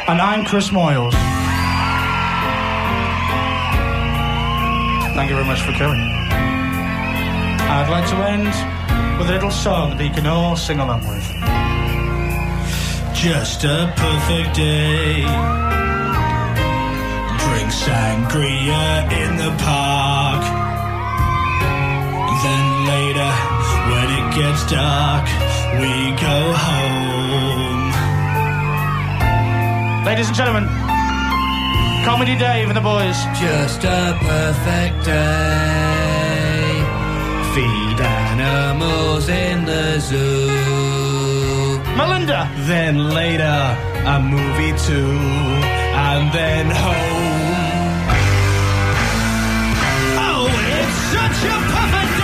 And I'm Chris Moyles. Thank you very much for coming. I'd like to end with a little song that you can all sing along with. Just a perfect day. Drink sangria in the park. Then later, when it gets dark, we go home. Ladies and gentlemen, Comedy Dave and the boys. Just a perfect day. Feed animals in the zoo. Melinda. Then later, a movie too. And then home. Oh, it's such a perfect day.